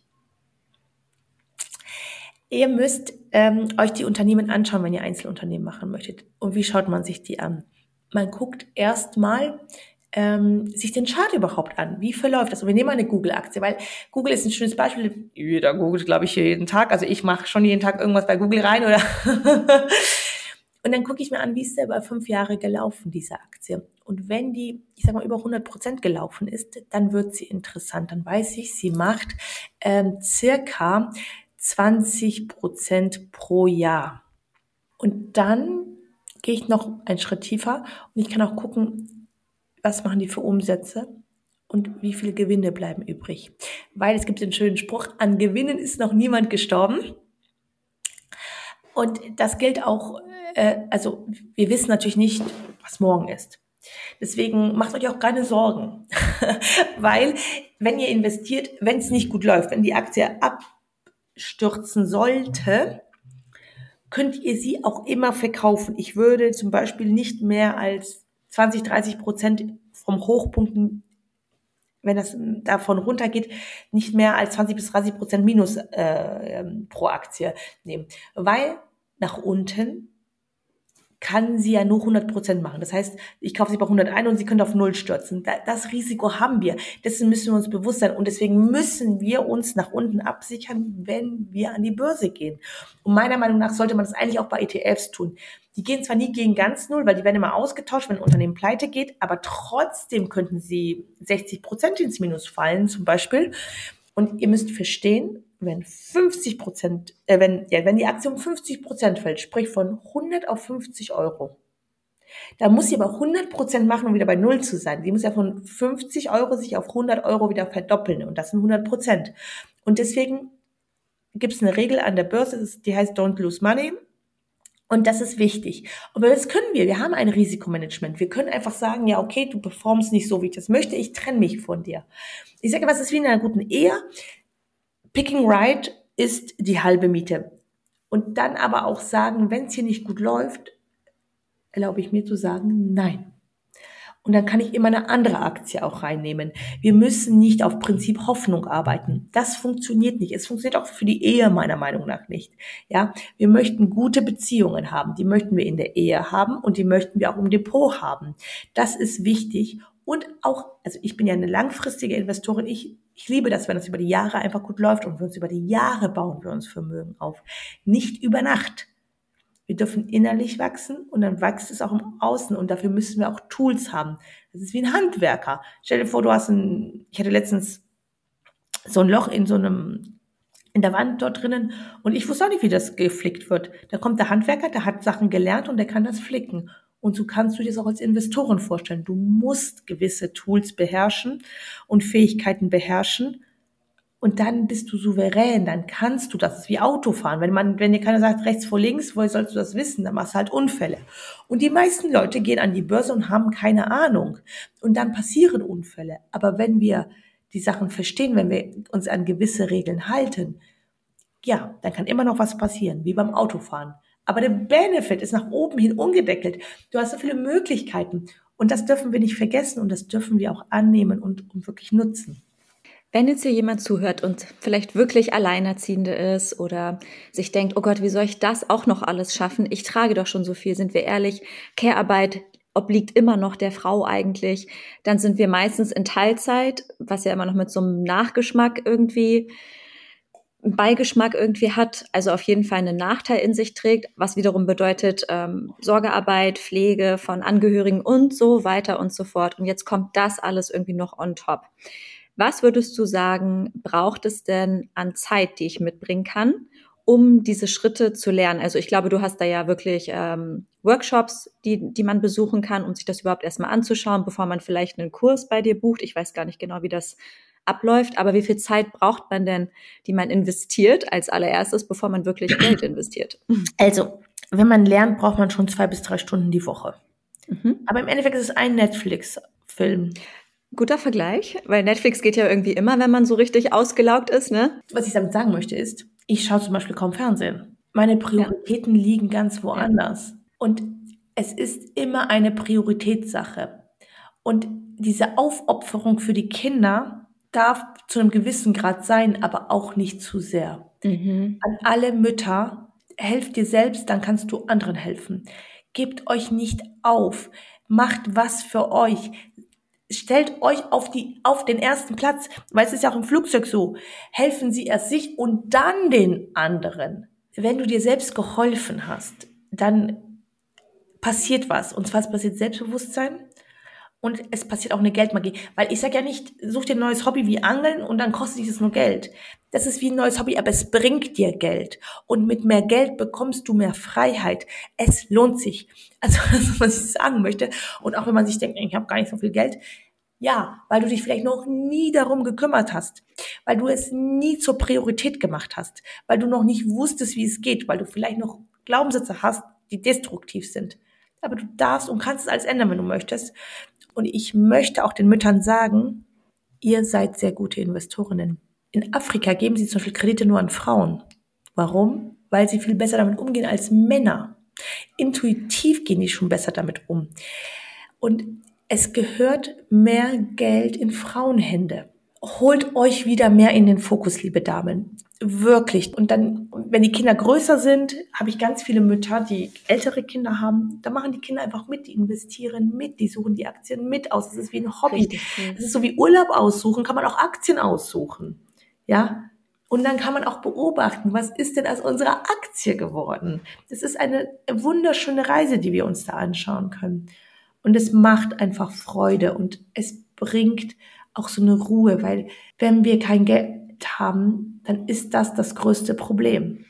Ihr müsst euch die Unternehmen anschauen, wenn ihr Einzelunternehmen machen möchtet. Und wie schaut man sich die an? Man guckt erstmal sich den Chart überhaupt an. Wie verläuft das? Und wir nehmen eine Google-Aktie, weil Google ist ein schönes Beispiel. Jeder googelt, glaube ich, jeden Tag. Also ich mache schon jeden Tag irgendwas bei Google rein, oder? Und dann gucke ich mir an, wie ist der über 5 Jahre gelaufen, diese Aktie. Und wenn die, ich sag mal, über 100% gelaufen ist, dann wird sie interessant. Dann weiß ich, sie macht circa 20% pro Jahr. Und dann gehe ich noch einen Schritt tiefer und ich kann auch gucken, was machen die für Umsätze und wie viele Gewinne bleiben übrig. Weil es gibt den schönen Spruch, an Gewinnen ist noch niemand gestorben. Und das gilt auch, also wir wissen natürlich nicht, was morgen ist. Deswegen macht euch auch keine Sorgen. Weil wenn ihr investiert, wenn es nicht gut läuft, wenn die Aktie abstürzen sollte, könnt ihr sie auch immer verkaufen. Ich würde zum Beispiel nicht mehr als 20-30% vom Hochpunkt, wenn das davon runtergeht, nicht mehr als 20-30% Minus pro Aktie nehmen. Weil nach unten kann sie ja nur 100% machen. Das heißt, ich kaufe sie bei 101 und sie können auf 0 stürzen. Das Risiko haben wir. Dessen müssen wir uns bewusst sein. Und deswegen müssen wir uns nach unten absichern, wenn wir an die Börse gehen. Und meiner Meinung nach sollte man das eigentlich auch bei ETFs tun. Die gehen zwar nie gegen ganz 0, weil die werden immer ausgetauscht, wenn ein Unternehmen pleite geht, aber trotzdem könnten sie 60% ins Minus fallen, zum Beispiel. Und ihr müsst verstehen, wenn 50%, wenn die Aktie um 50% fällt, sprich von 100 auf 50 Euro, dann muss sie aber 100% machen, um wieder bei 0 zu sein. Sie muss ja von 50 Euro sich auf 100 Euro wieder verdoppeln und das sind 100%. Und deswegen gibt es eine Regel an der Börse, die heißt Don't Lose Money. Und das ist wichtig. Aber das können wir. Wir haben ein Risikomanagement. Wir können einfach sagen, ja, okay, du performst nicht so, wie ich das möchte. Ich trenne mich von dir. Ich sage, was ist wie in einer guten Ehe? Picking right ist die halbe Miete. Und dann aber auch sagen, wenn es hier nicht gut läuft, erlaube ich mir zu sagen, nein. Und dann kann ich immer eine andere Aktie auch reinnehmen. Wir müssen nicht auf Prinzip Hoffnung arbeiten. Das funktioniert nicht. Es funktioniert auch für die Ehe meiner Meinung nach nicht. Ja, wir möchten gute Beziehungen haben. Die möchten wir in der Ehe haben und die möchten wir auch im Depot haben. Das ist wichtig. Und auch, also ich bin ja eine langfristige Investorin. Ich liebe das, wenn es über die Jahre einfach gut läuft und über die Jahre bauen wir uns Vermögen auf. Nicht über Nacht. Wir dürfen innerlich wachsen und dann wächst es auch im Außen und dafür müssen wir auch Tools haben. Das ist wie ein Handwerker. Stell dir vor, ich hatte letztens so ein Loch in der Wand dort drinnen und ich wusste auch nicht, wie das geflickt wird. Da kommt der Handwerker, der hat Sachen gelernt und der kann das flicken. Und so kannst du dir das auch als Investorin vorstellen. Du musst gewisse Tools beherrschen und Fähigkeiten beherrschen. Und dann bist du souverän, dann kannst du das. Das ist wie Autofahren. Wenn dir keiner sagt, rechts vor links, woher sollst du das wissen? Dann machst du halt Unfälle. Und die meisten Leute gehen an die Börse und haben keine Ahnung. Und dann passieren Unfälle. Aber wenn wir die Sachen verstehen, wenn wir uns an gewisse Regeln halten, ja, dann kann immer noch was passieren, wie beim Autofahren. Aber der Benefit ist nach oben hin ungedeckelt. Du hast so viele Möglichkeiten. Und das dürfen wir nicht vergessen und das dürfen wir auch annehmen und wirklich nutzen. Wenn jetzt hier jemand zuhört und vielleicht wirklich Alleinerziehende ist oder sich denkt, oh Gott, wie soll ich das auch noch alles schaffen? Ich trage doch schon so viel, sind wir ehrlich. Care-Arbeit obliegt immer noch der Frau eigentlich. Dann sind wir meistens in Teilzeit, was ja immer noch mit so einem Nachgeschmack irgendwie, einen Beigeschmack irgendwie hat, also auf jeden Fall einen Nachteil in sich trägt, was wiederum bedeutet Sorgearbeit, Pflege von Angehörigen und so weiter und so fort. Und jetzt kommt das alles irgendwie noch on top. Was würdest du sagen, braucht es denn an Zeit, die ich mitbringen kann, um diese Schritte zu lernen? Also ich glaube, du hast da ja wirklich Workshops, die man besuchen kann, um sich das überhaupt erstmal anzuschauen, bevor man vielleicht einen Kurs bei dir bucht. Ich weiß gar nicht genau, wie das abläuft, aber wie viel Zeit braucht man denn, die man investiert als allererstes, bevor man wirklich Geld investiert? Also, wenn man lernt, braucht man schon 2 bis 3 Stunden die Woche. Aber im Endeffekt ist es ein Netflix-Film. Guter Vergleich, weil Netflix geht ja irgendwie immer, wenn man so richtig ausgelaugt ist, ne? Was ich damit sagen möchte ist, ich schaue zum Beispiel kaum Fernsehen. Meine Prioritäten liegen ganz woanders. Ja. Und es ist immer eine Prioritätssache. Und diese Aufopferung für die Kinder darf zu einem gewissen Grad sein, aber auch nicht zu sehr. An alle Mütter, helft dir selbst, dann kannst du anderen helfen. Gebt euch nicht auf. Macht was für euch. Stellt euch auf den ersten Platz, weil es ist ja auch im Flugzeug so. Helfen Sie erst sich und dann den anderen. Wenn du dir selbst geholfen hast, dann passiert was. Und zwar es passiert Selbstbewusstsein und es passiert auch eine Geldmagie. Weil ich sage ja nicht, such dir ein neues Hobby wie Angeln und dann kostet dich das nur Geld. Das ist wie ein neues Hobby, aber es bringt dir Geld. Und mit mehr Geld bekommst du mehr Freiheit. Es lohnt sich. Also das ist, was ich sagen möchte. Und auch wenn man sich denkt, ich habe gar nicht so viel Geld. Ja, weil du dich vielleicht noch nie darum gekümmert hast. Weil du es nie zur Priorität gemacht hast. Weil du noch nicht wusstest, wie es geht. Weil du vielleicht noch Glaubenssätze hast, die destruktiv sind. Aber du darfst und kannst es alles ändern, wenn du möchtest. Und ich möchte auch den Müttern sagen, ihr seid sehr gute Investorinnen. In Afrika geben sie zum Beispiel Kredite nur an Frauen. Warum? Weil sie viel besser damit umgehen als Männer. Intuitiv gehen die schon besser damit um. Und es gehört mehr Geld in Frauenhände. Holt euch wieder mehr in den Fokus, liebe Damen. Wirklich. Und dann, wenn die Kinder größer sind, habe ich ganz viele Mütter, die ältere Kinder haben. Da machen die Kinder einfach mit, die investieren mit, die suchen die Aktien mit aus. Das ist wie ein Hobby. Das ist so wie Urlaub aussuchen, kann man auch Aktien aussuchen. Ja? Und dann kann man auch beobachten, was ist denn aus unserer Aktie geworden? Das ist eine wunderschöne Reise, die wir uns da anschauen können. Und es macht einfach Freude und es bringt auch so eine Ruhe, weil wenn wir kein Geld haben, dann ist das größte Problem.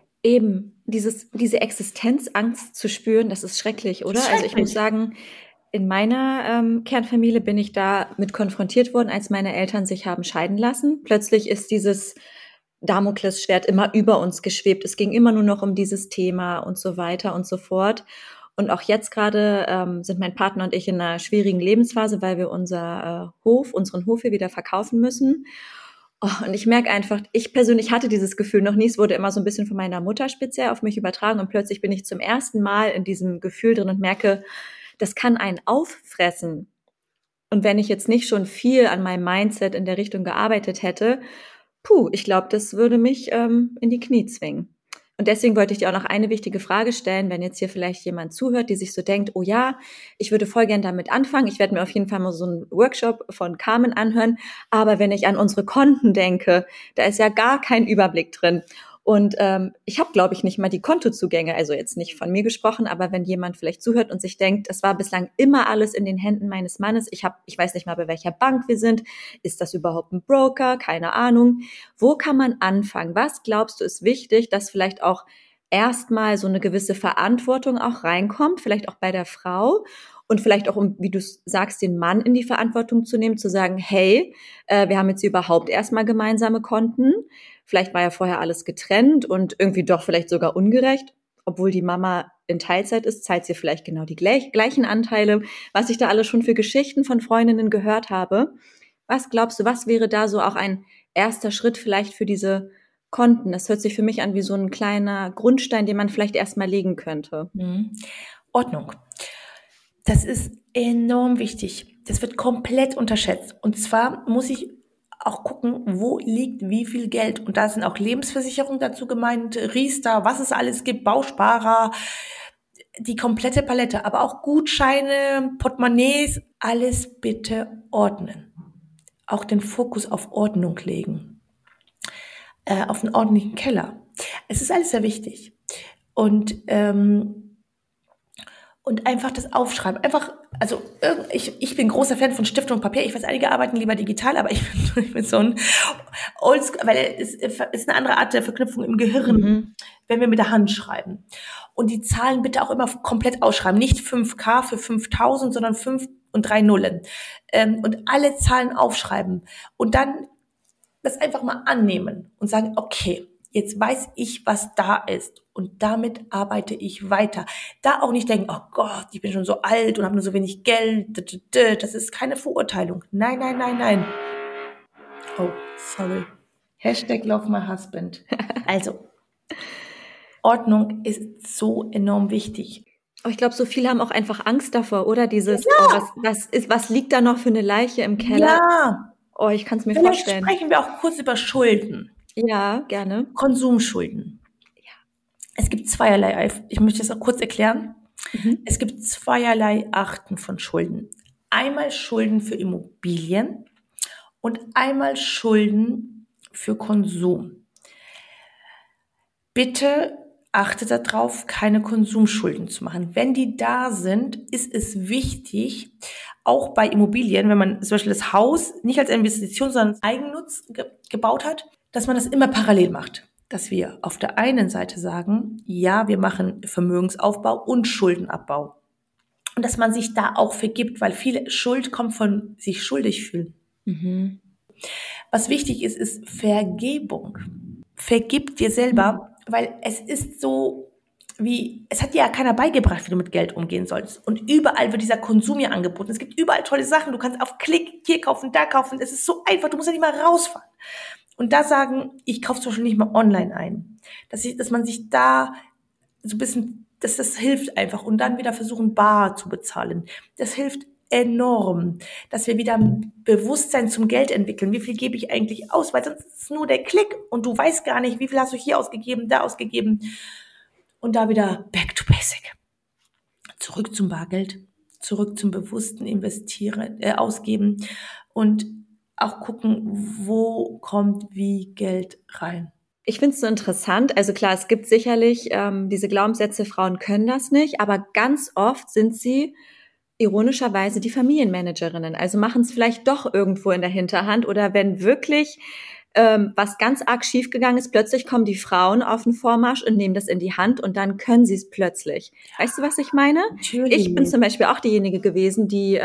Eben, diese Existenzangst zu spüren, das ist schrecklich, oder? Also ich muss sagen, in meiner Kernfamilie bin ich da mit konfrontiert worden, als meine Eltern sich haben scheiden lassen. Plötzlich ist dieses Damoklesschwert immer über uns geschwebt. Es ging immer nur noch um dieses Thema und so weiter und so fort. Und auch jetzt gerade sind mein Partner und ich in einer schwierigen Lebensphase, weil wir unseren Hof hier wieder verkaufen müssen. Oh, und ich merke einfach, ich persönlich hatte dieses Gefühl noch nie. Es wurde immer so ein bisschen von meiner Mutter speziell auf mich übertragen. Und plötzlich bin ich zum ersten Mal in diesem Gefühl drin und merke, das kann einen auffressen. Und wenn ich jetzt nicht schon viel an meinem Mindset in der Richtung gearbeitet hätte, ich glaube, das würde mich in die Knie zwingen. Und deswegen wollte ich dir auch noch eine wichtige Frage stellen, wenn jetzt hier vielleicht jemand zuhört, die sich so denkt, oh ja, ich würde voll gern damit anfangen. Ich werde mir auf jeden Fall mal so einen Workshop von Carmen anhören. Aber wenn ich an unsere Konten denke, da ist ja gar kein Überblick drin. Und ich habe, glaube ich, nicht mal die Kontozugänge, also jetzt nicht von mir gesprochen, aber wenn jemand vielleicht zuhört und sich denkt, das war bislang immer alles in den Händen meines Mannes, ich weiß nicht mal, bei welcher Bank wir sind, ist das überhaupt ein Broker, keine Ahnung. Wo kann man anfangen? Was glaubst du ist wichtig, dass vielleicht auch erstmal so eine gewisse Verantwortung auch reinkommt, vielleicht auch bei der Frau? Und vielleicht auch, um, wie du sagst, den Mann in die Verantwortung zu nehmen, zu sagen, hey, wir haben jetzt überhaupt erstmal gemeinsame Konten. Vielleicht war ja vorher alles getrennt und irgendwie doch vielleicht sogar ungerecht. Obwohl die Mama in Teilzeit ist, zahlt sie vielleicht genau die gleichen Anteile. Was ich da alles schon für Geschichten von Freundinnen gehört habe. Was glaubst du, was wäre da so auch ein erster Schritt vielleicht für diese Konten. Das hört sich für mich an wie so ein kleiner Grundstein, den man vielleicht erstmal legen könnte. Ordnung. Das ist enorm wichtig. Das wird komplett unterschätzt. Und zwar muss ich auch gucken, wo liegt wie viel Geld. Und da sind auch Lebensversicherungen dazu gemeint, Riester, was es alles gibt, Bausparer, die komplette Palette, aber auch Gutscheine, Portemonnaies, alles bitte ordnen. Auch den Fokus auf Ordnung legen. Auf einen ordentlichen Keller. Es ist alles sehr wichtig. Und einfach das Aufschreiben. Ich bin großer Fan von Stift und Papier. Ich weiß, einige arbeiten lieber digital, aber ich bin so ein Oldschool, weil es ist eine andere Art der Verknüpfung im Gehirn, wenn wir mit der Hand schreiben. Und die Zahlen bitte auch immer komplett ausschreiben. Nicht 5K für 5000, sondern 5 und 3 Nullen. Und alle Zahlen aufschreiben. Und dann das einfach mal annehmen und sagen, okay, jetzt weiß ich, was da ist. Und damit arbeite ich weiter. Da auch nicht denken, oh Gott, ich bin schon so alt und habe nur so wenig Geld. Das ist keine Verurteilung. Nein. Oh, sorry. #Love my husband. Also, Ordnung ist so enorm wichtig. Aber ich glaube, so viele haben auch einfach Angst davor, oder? Dieses, was liegt da noch für eine Leiche im Keller? Ja. Oh, ich kann es mir Vielleicht vorstellen. sprechen wir auch kurz über Schulden. Ja, gerne. Konsumschulden. Ja. Es gibt zweierlei, ich möchte das auch kurz erklären. Es gibt zweierlei Arten von Schulden. Einmal Schulden für Immobilien und einmal Schulden für Konsum. Bitte achtet darauf, keine Konsumschulden zu machen. Wenn die da sind, ist es wichtig, auch bei Immobilien, wenn man zum Beispiel das Haus nicht als Investition, sondern als Eigennutz gebaut hat, dass man das immer parallel macht. Dass wir auf der einen Seite sagen, ja, wir machen Vermögensaufbau und Schuldenabbau. Und dass man sich da auch vergibt, weil viele Schuld kommt von sich schuldig fühlen. Was wichtig ist, ist Vergebung. Vergib dir selber, weil es ist so es hat dir ja keiner beigebracht, wie du mit Geld umgehen sollst. Und überall wird dieser Konsum ja angeboten. Es gibt überall tolle Sachen. Du kannst auf Klick hier kaufen, da kaufen. Es ist so einfach. Du musst ja nicht mal rausfahren. Und da sagen, ich kaufe zum Beispiel nicht mal online ein. Dass man sich da so ein bisschen, dass das hilft einfach. Und dann wieder versuchen, bar zu bezahlen. Das hilft enorm, dass wir wieder ein Bewusstsein zum Geld entwickeln. Wie viel gebe ich eigentlich aus? Weil sonst ist es nur der Klick und du weißt gar nicht, wie viel hast du hier ausgegeben, da ausgegeben. Und da wieder back to basic. Zurück zum Bargeld, zurück zum bewussten Investieren, Ausgeben und auch gucken, wo kommt wie Geld rein. Ich finde es so interessant. Also klar, es gibt sicherlich diese Glaubenssätze, Frauen können das nicht, aber ganz oft sind sie ironischerweise die Familienmanagerinnen. Also machen es vielleicht doch irgendwo in der Hinterhand oder wenn wirklich was ganz arg schief gegangen ist, plötzlich kommen die Frauen auf den Vormarsch und nehmen das in die Hand und dann können sie es plötzlich. Weißt du, was ich meine? Natürlich. Ich bin zum Beispiel auch diejenige gewesen, die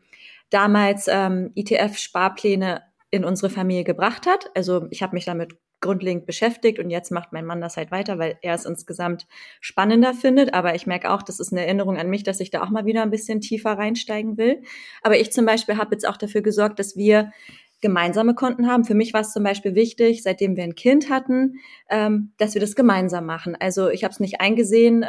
damals ETF-Sparpläne in unsere Familie gebracht hat. Also ich habe mich damit grundlegend beschäftigt und jetzt macht mein Mann das halt weiter, weil er es insgesamt spannender findet. Aber ich merke auch, das ist eine Erinnerung an mich, dass ich da auch mal wieder ein bisschen tiefer reinsteigen will. Aber ich zum Beispiel habe jetzt auch dafür gesorgt, dass wir gemeinsame Konten haben. Für mich war es zum Beispiel wichtig, seitdem wir ein Kind hatten, dass wir das gemeinsam machen. Also ich habe es nicht eingesehen,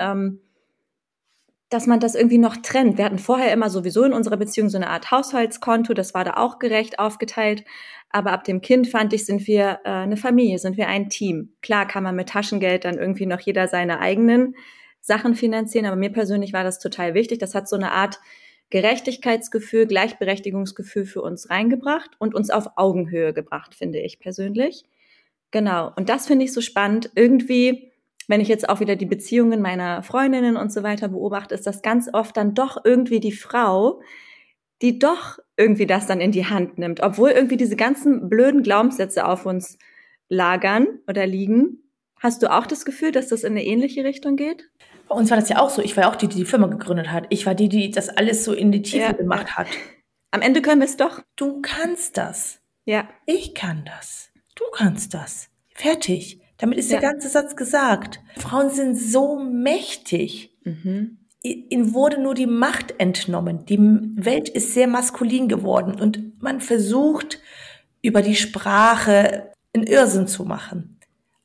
dass man das irgendwie noch trennt. Wir hatten vorher immer sowieso in unserer Beziehung so eine Art Haushaltskonto, das war da auch gerecht aufgeteilt. Aber ab dem Kind, fand ich, sind wir eine Familie, sind wir ein Team. Klar kann man mit Taschengeld dann irgendwie noch jeder seine eigenen Sachen finanzieren, aber mir persönlich war das total wichtig. Das hat so eine Art Gerechtigkeitsgefühl, Gleichberechtigungsgefühl für uns reingebracht und uns auf Augenhöhe gebracht, finde ich persönlich. Genau, und das finde ich so spannend. Irgendwie, wenn ich jetzt auch wieder die Beziehungen meiner Freundinnen und so weiter beobachte, ist das ganz oft dann doch irgendwie die Frau, die doch irgendwie das dann in die Hand nimmt, obwohl irgendwie diese ganzen blöden Glaubenssätze auf uns lagern oder liegen. Hast du auch das Gefühl, dass das in eine ähnliche Richtung geht? Bei uns war das ja auch so. Ich war ja auch die Firma gegründet hat. Ich war die das alles so in die Tiefe gemacht hat. Am Ende können wir es doch. Du kannst das. Ja. Ich kann das. Du kannst das. Fertig. Damit ist der ganze Satz gesagt. Frauen sind so mächtig. Ihnen wurde nur die Macht entnommen. Die Welt ist sehr maskulin geworden und man versucht, über die Sprache einen Irrsinn zu machen.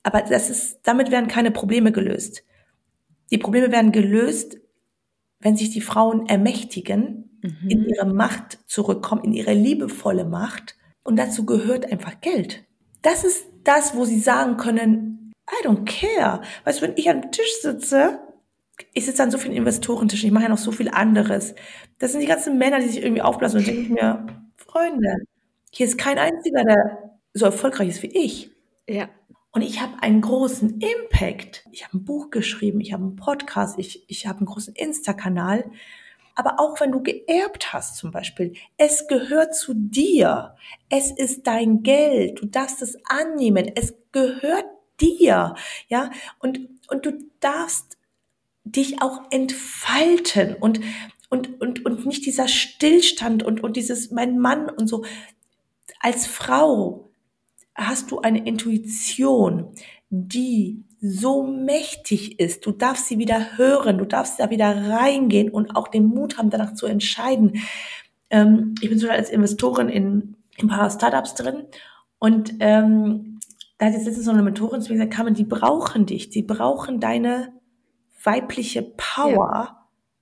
Aber damit werden keine Probleme gelöst. Die Probleme werden gelöst, wenn sich die Frauen ermächtigen, in ihre Macht zurückkommen, in ihre liebevolle Macht. Und dazu gehört einfach Geld. Das ist das, wo sie sagen können, I don't care. Weißt du, wenn ich am Tisch sitze, ich sitze an so vielen Investorentischen, ich mache ja noch so viel anderes. Das sind die ganzen Männer, die sich irgendwie aufblasen. Und denke ich mir, Freunde, hier ist kein einziger, der so erfolgreich ist wie ich. Ja. Und ich habe einen großen Impact. Ich habe ein Buch geschrieben, ich habe einen Podcast, ich habe einen großen Insta-Kanal. Aber auch wenn du geerbt hast zum Beispiel, es gehört zu dir. Es ist dein Geld. Du darfst es annehmen. Es gehört dir. Ja, und du darfst dich auch entfalten und nicht dieser Stillstand und dieses mein Mann und so. Als Frau hast du eine Intuition, die so mächtig ist. Du darfst sie wieder hören, du darfst da wieder reingehen und auch den Mut haben, danach zu entscheiden. Ich bin sogar als Investorin in ein paar Startups drin und da hat jetzt letztens so eine Mentorin zu mir gesagt, Carmen, die brauchen dich, die brauchen deine weibliche Power,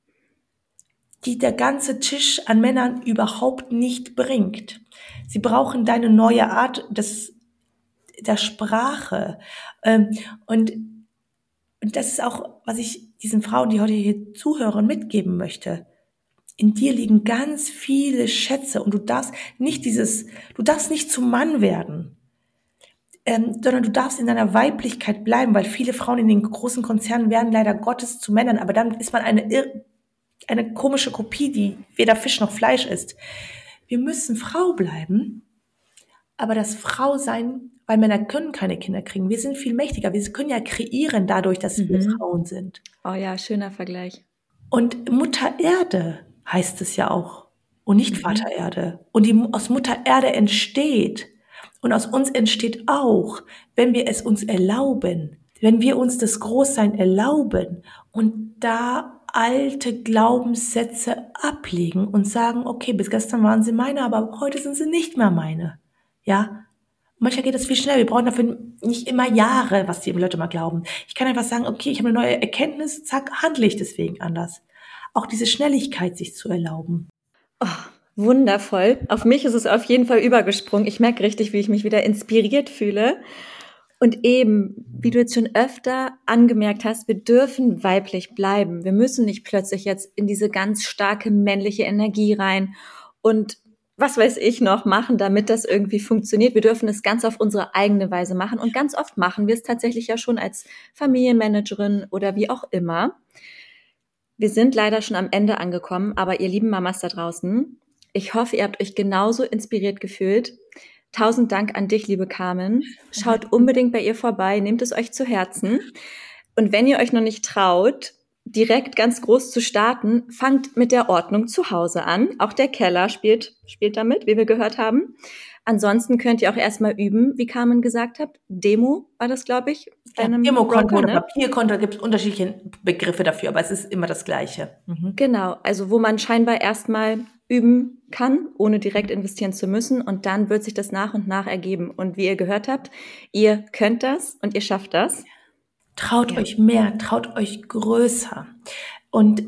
die der ganze Tisch an Männern überhaupt nicht bringt. Sie brauchen deine neue Art der Sprache. Und das ist auch, was ich diesen Frauen, die heute hier zuhören, mitgeben möchte. In dir liegen ganz viele Schätze und du darfst nicht zum Mann werden, sondern du darfst in deiner Weiblichkeit bleiben, weil viele Frauen in den großen Konzernen werden leider Gottes zu Männern, aber dann ist man eine komische Kopie, die weder Fisch noch Fleisch ist. Wir müssen Frau bleiben, aber das Frausein, weil Männer können keine Kinder kriegen. Wir sind viel mächtiger. Wir können ja kreieren dadurch, dass wir Frauen sind. Oh ja, schöner Vergleich. Und Mutter Erde heißt es ja auch und nicht Vater Erde. Und die aus Mutter Erde entsteht und aus uns entsteht auch, wenn wir es uns erlauben, wenn wir uns das Großsein erlauben und da alte Glaubenssätze ablegen und sagen, okay, bis gestern waren sie meine, aber heute sind sie nicht mehr meine. Ja, manchmal geht das viel schneller. Wir brauchen dafür nicht immer Jahre, was die Leute mal glauben. Ich kann einfach sagen, okay, ich habe eine neue Erkenntnis, zack, handle ich deswegen anders. Auch diese Schnelligkeit sich zu erlauben. Oh, wundervoll. Auf mich ist es auf jeden Fall übergesprungen. Ich merke richtig, wie ich mich wieder inspiriert fühle. Und eben, wie du jetzt schon öfter angemerkt hast, wir dürfen weiblich bleiben. Wir müssen nicht plötzlich jetzt in diese ganz starke männliche Energie rein und was weiß ich noch machen, damit das irgendwie funktioniert. Wir dürfen es ganz auf unsere eigene Weise machen und ganz oft machen wir es tatsächlich ja schon als Familienmanagerin oder wie auch immer. Wir sind leider schon am Ende angekommen, aber ihr lieben Mamas da draußen, ich hoffe, ihr habt euch genauso inspiriert gefühlt. 1000 Dank an dich, liebe Carmen. Schaut unbedingt bei ihr vorbei, nehmt es euch zu Herzen. Und wenn ihr euch noch nicht traut, direkt ganz groß zu starten, fangt mit der Ordnung zu Hause an. Auch der Keller spielt damit, wie wir gehört haben. Ansonsten könnt ihr auch erstmal üben, wie Carmen gesagt hat. Demo war das, glaube ich. Demokonto oder Papierkonto, da gibt es unterschiedliche Begriffe dafür, aber es ist immer das Gleiche. Genau, also wo man scheinbar erstmal üben kann, ohne direkt investieren zu müssen. Und dann wird sich das nach und nach ergeben. Und wie ihr gehört habt, ihr könnt das und ihr schafft das. Traut euch mehr, traut euch größer. Und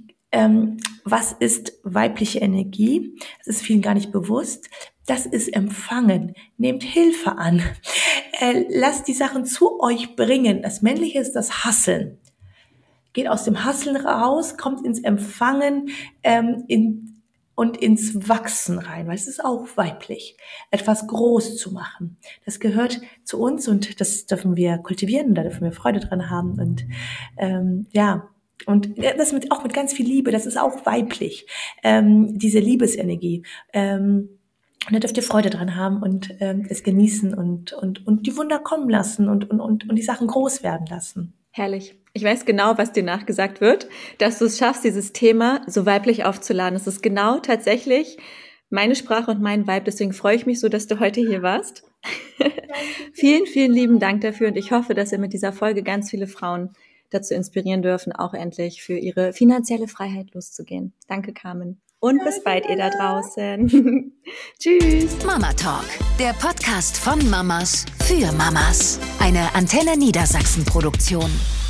was ist weibliche Energie? Das ist vielen gar nicht bewusst. Das ist Empfangen. Nehmt Hilfe an. Lasst die Sachen zu euch bringen. Das Männliche ist das Hasseln. Geht aus dem Hasseln raus, kommt ins Empfangen und ins Wachsen rein, weil es ist auch weiblich, etwas groß zu machen. Das gehört zu uns und das dürfen wir kultivieren, da dürfen wir Freude dran haben und und das auch mit ganz viel Liebe, das ist auch weiblich, diese Liebesenergie. Und da dürft ihr Freude dran haben und es genießen und die Wunder kommen lassen und die Sachen groß werden lassen. Herrlich. Ich weiß genau, was dir nachgesagt wird, dass du es schaffst, dieses Thema so weiblich aufzuladen. Es ist genau tatsächlich meine Sprache und mein Vibe. Deswegen freue ich mich so, dass du heute hier warst. Vielen, vielen lieben Dank dafür. Und ich hoffe, dass wir mit dieser Folge ganz viele Frauen dazu inspirieren dürfen, auch endlich für ihre finanzielle Freiheit loszugehen. Danke, Carmen. Und bis bald, ihr da draußen. Tschüss. Mama Talk, der Podcast von Mamas für Mamas. Eine Antenne Niedersachsen Produktion.